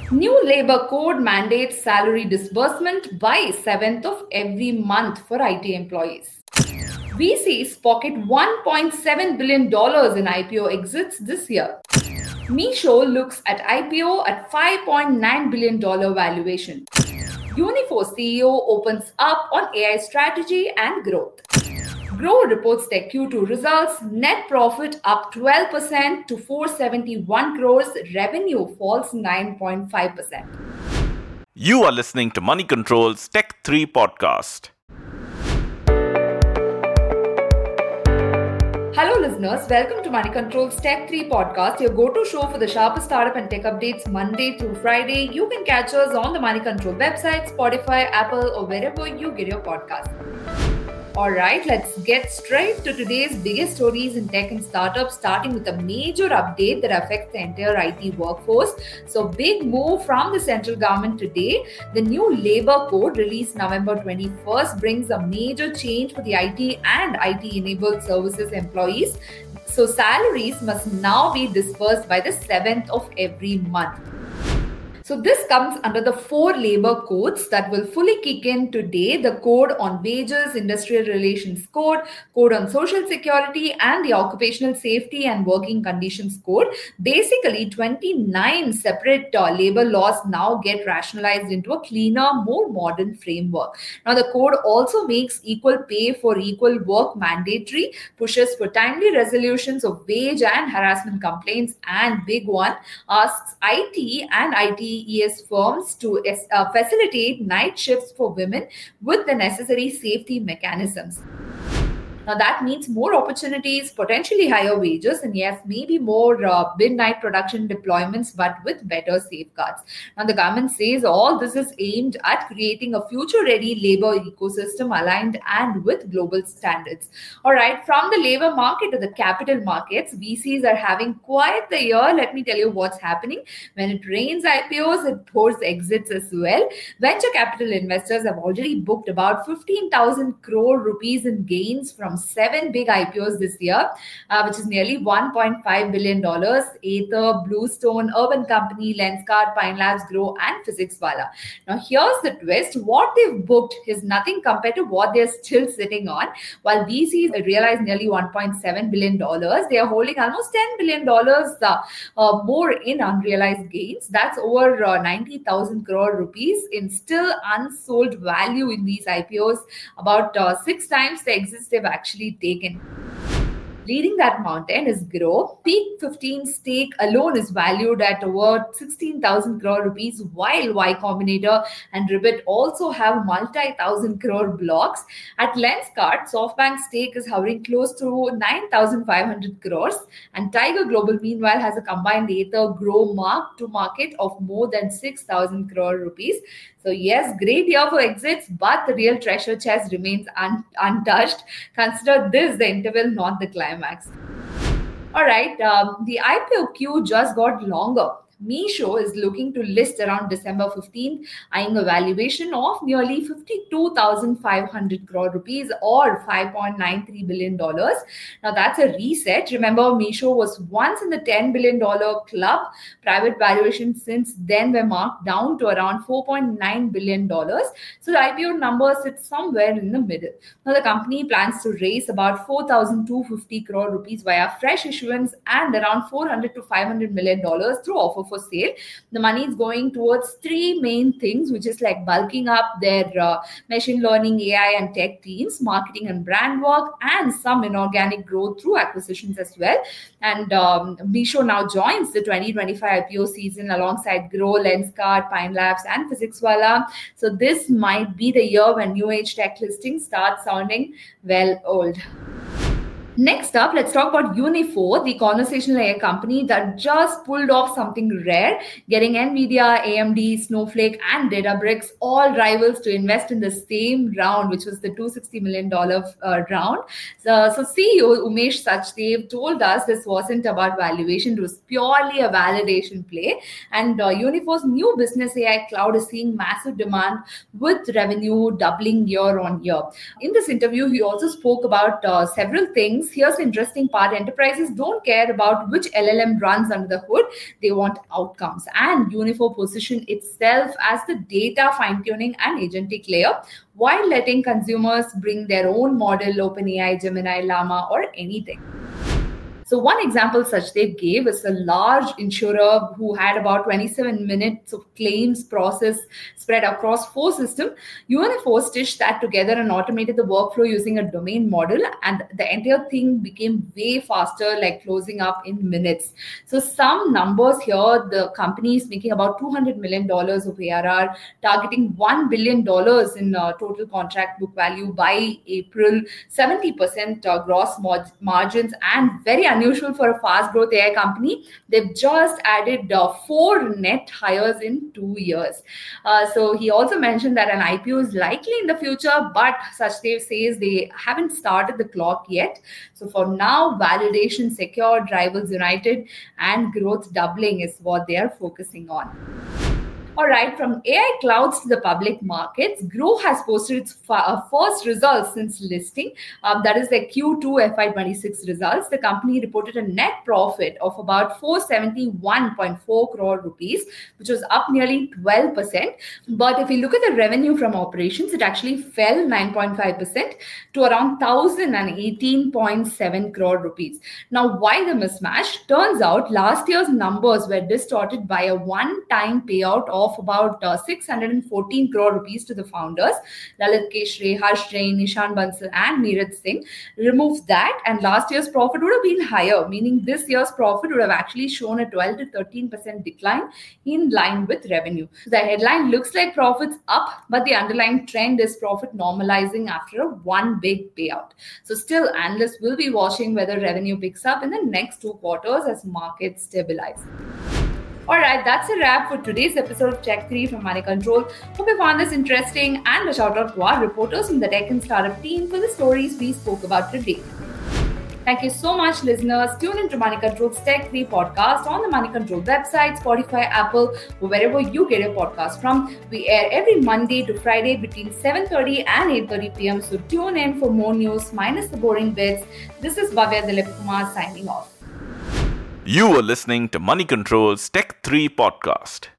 New labor code mandates salary disbursement by 7th of every month for IT employees. VCs pocket $1.7 billion in IPO exits this year. Meesho looks at IPO at $5.9 billion valuation. Unifor CEO opens up on AI strategy and growth. Grow reports their Q2 results. Net profit up 12% to 471 crores. Revenue falls 9.5%. You are listening to Money Control's Tech 3 podcast. Hello, listeners. Welcome to Money Control's Tech 3 podcast, your go-to show for the sharpest startup and tech updates Monday through Friday. You can catch us on the Money Control website, Spotify, Apple, or wherever you get your podcast. All right, let's get straight to today's biggest stories in tech and startups, starting with a major update that affects the entire IT workforce. So, big move from the central government today. The new labor code released November 21st brings a major change for the IT and IT-enabled services employees. So, salaries must now be disbursed by the 7th of every month. So this comes under the 4 labor codes that will fully kick in today: the Code on Wages, Industrial Relations Code, Code on Social Security, and the Occupational Safety and Working Conditions Code. Basically, 29 separate labor laws now get rationalized into a cleaner, more modern framework. Now, the code also makes equal pay for equal work mandatory, pushes for timely resolutions of wage and harassment complaints, and big one, asks IT and ITES firms to facilitate night shifts for women with the necessary safety mechanisms. Now, that means more opportunities, potentially higher wages, and yes, maybe more midnight production deployments, but with better safeguards. Now, the government says all this is aimed at creating a future-ready labor ecosystem aligned and with global standards. All right, from the labor market to the capital markets, VCs are having quite the year. Let me tell you what's happening. When it rains IPOs, it pours exits as well. Venture capital investors have already booked about 15,000 crore rupees in gains from 7 big IPOs this year, which is nearly $1.5 billion. Ather, Bluestone, Urban Company, Lenskart, Pine Labs, Grow, and PhysicsWallah. Now, here's the twist. What they've booked is nothing compared to what they're still sitting on. While VCs realize nearly $1.7 billion, they are holding almost $10 billion more in unrealized gains. That's over 90,000 crore rupees in still unsold value in these IPOs, about 6 times the exits they've actually taken. Leading that mountain is Grow. Peak 15 stake alone is valued at over 16,000 crore rupees, while Y Combinator and Ribbit also have multi-thousand crore blocks. At Lenskart, SoftBank's stake is hovering close to 9,500 crores, and Tiger Global meanwhile has a combined Ather Grow mark to market of more than 6,000 crore rupees. So yes, great year for exits, but the real treasure chest remains untouched. Consider this the interval, not the climax. All right, the IPO queue just got longer. Meesho is looking to list around December 15th, eyeing a valuation of nearly 52,500 crore rupees or $5.93 billion. Now, that's a reset. Remember, Meesho was once in the $10 billion club. Private valuations since then were marked down to around $4.9 billion. So, the IPO number sits somewhere in the middle. Now, the company plans to raise about 4,250 crore rupees via fresh issuance and around $400 to $500 million through offer for sale. The money is going towards 3 main things, which is like bulking up their machine learning, AI, and tech teams, marketing and brand work, and some inorganic growth through acquisitions as well. And Meesho now joins the 2025 IPO season alongside Grow, Lenskart, Pine Labs, and PhysicsWallah. So this might be the year when new age tech listings start sounding well old. Next up, let's talk about Unifor, the conversational AI company that just pulled off something rare, getting Nvidia, AMD, Snowflake, and Databricks, all rivals, to invest in the same round, which was the $260 million round. So CEO Umesh Sachdev told us this wasn't about valuation, it was purely a validation play. And Unifor's new business AI cloud is seeing massive demand with revenue doubling year on year. In this interview, he also spoke about several things savings. Here's the interesting part. Enterprises don't care about which LLM runs under the hood. They want outcomes. And Unifor position itself as the data fine-tuning and agentic layer while letting consumers bring their own model, OpenAI, Gemini, Llama, or anything. So one example such they gave is a large insurer who had about 27 minutes of claims process spread across 4 systems. Unifor stitched that together and automated the workflow using a domain model, and the entire thing became way faster, like closing up in minutes. So some numbers here, the company is making about $200 million of ARR, targeting $1 billion in total contract book value by April, 70% gross margins, and very unusual for a fast growth AI company. They've just added 4 net hires in 2 years. So he also mentioned that an IPO is likely in the future, but Sachdev says they haven't started the clock yet. So for now, validation secured, rivals united, and growth doubling is what they are focusing on. All right, from AI clouds to the public markets, Groww has posted its first results since listing. That is the Q2 FY26 results. The company reported a net profit of about 471.4 crore rupees, which was up nearly 12%. But if you look at the revenue from operations, it actually fell 9.5% to around 1,018.7 crore rupees. Now, why the mismatch? Turns out last year's numbers were distorted by a one-time payout of about 614 crore rupees to the founders, Lalit Keshre, Harsh Jain, Nishan Bansal, and Neeraj Singh. Remove that, and last year's profit would have been higher, meaning this year's profit would have actually shown a 12 to 13% decline in line with revenue. So the headline looks like profits up, but the underlying trend is profit normalizing after a one big payout. So still, analysts will be watching whether revenue picks up in the next 2 quarters as markets stabilize. All right, that's a wrap for today's episode of Tech 3 from Money Control. Hope you found this interesting, and a shout out to our reporters from the tech and startup team for the stories we spoke about today. Thank you so much, listeners. Tune into Money Control's Tech 3 podcast on the Money Control website, Spotify, Apple, or wherever you get your podcast from. We air every Monday to Friday between 7:30 and 8:30 p.m. So tune in for more news minus the boring bits. This is Bhavya Dilip Kumar signing off. You are listening to Money Control's Tech 3 podcast.